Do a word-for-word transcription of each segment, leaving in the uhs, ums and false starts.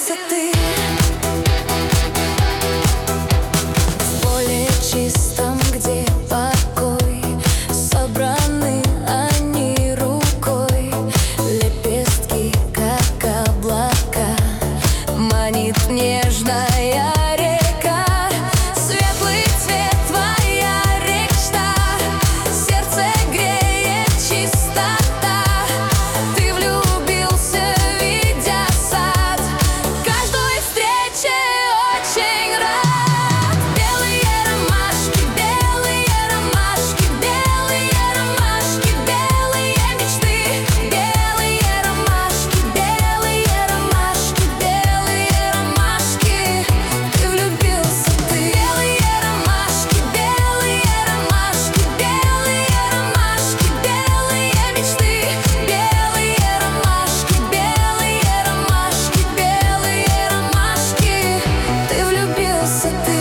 влюбился ты. В поле чистом, где покой, собраны они рукой. Лепестки, как облака, манит нежная река. Светлый цвет, твоя речта, сердце греет чистота. Ты влюбился, видя сад, каждой встрече очень рад. Белые ромашки, белые ромашки, белые ромашки, белые мечты. Белые ромашки, белые ромашки, белые ромашки. Ты влюбился, ты. Белые ромашки, белые ромашки, белые ромашки, белые мечты. Белые ромашки, белые ромашки, белые ромашки. Ты влюбился, ты.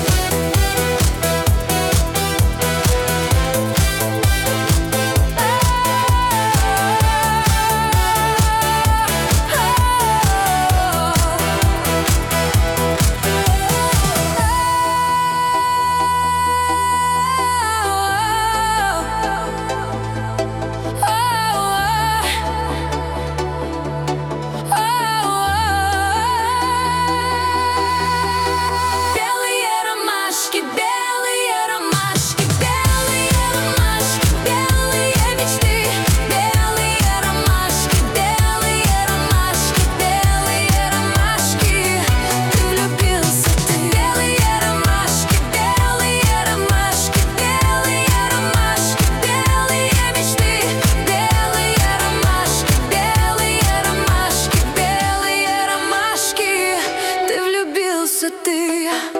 Белые ромашки, белые ромашки, белые ромашки, белые мечты. Белые ромашки, белые ромашки, белые ромашки. Ты влюбился, ты. Белые ромашки, белые ромашки, белые ромашки, белые мечты. Белые ромашки, белые ромашки, белые ромашки. Ты влюбился, ты.